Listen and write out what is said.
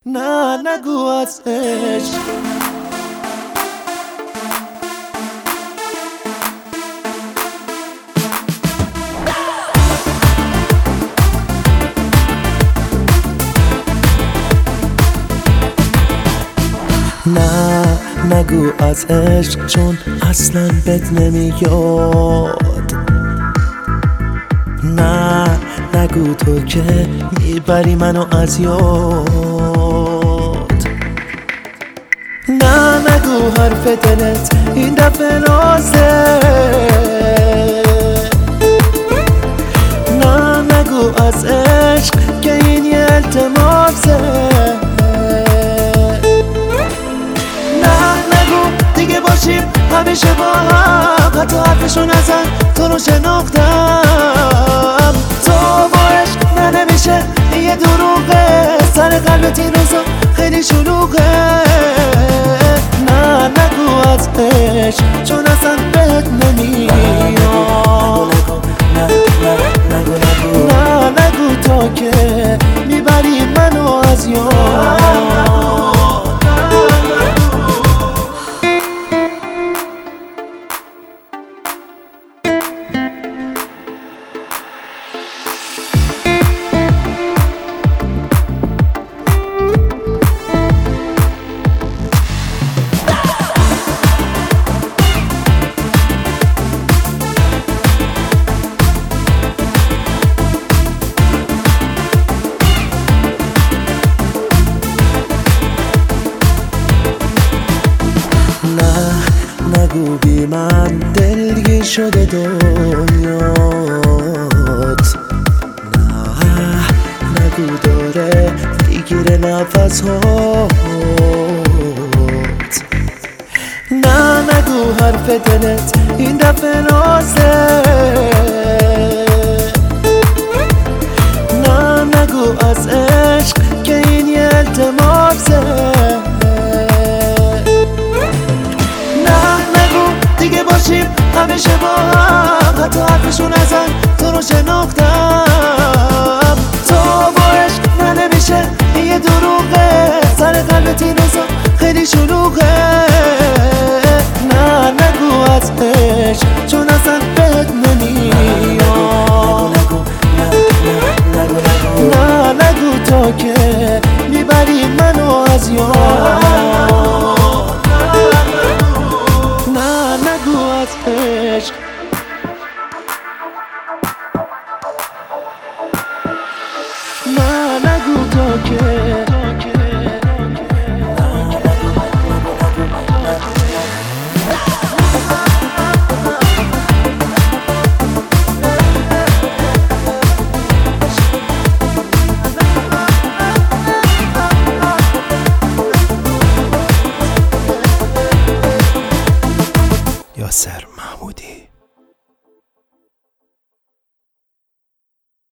نه نگو از عشق. نه نگو از عشق، چون اصلا بهت نمیاد. نه نگو تو که میبری منو از یاد. نه نگو حرف دلت این دفعه رازه. نه نگو از عشق که این یه التماسه. باشیم همیشه با هم، حتی حرفشو نزن تو رو شناختم. تو با عشق نه نمیشه، یه دروغه، سر قلبت این روزا خیلی شلوغه. نه نگو از عشق، چون اصلا بهت نمیاد. نه نگو تا که میبری منو از یاد. نگو بی من دلگیر شده دنیات. نه نگو داره میگیره نفس هات. نه نگو حرف دلت این دفعه رازه. نه نگو از عشق که این یه التماسه. باشیم همیشه با هم، حتی حرفشو نزن تو رو شناختم. تو با عشق نه نمیشه، یه دروغه، سر قلبت این روزا خیلی شلوغه. نه نگو از عشق، چون اصلا بهت نمیاد. نه نگو تا که میبری منو از یاد. نگو از عشق. نه نگو تا که Yasser.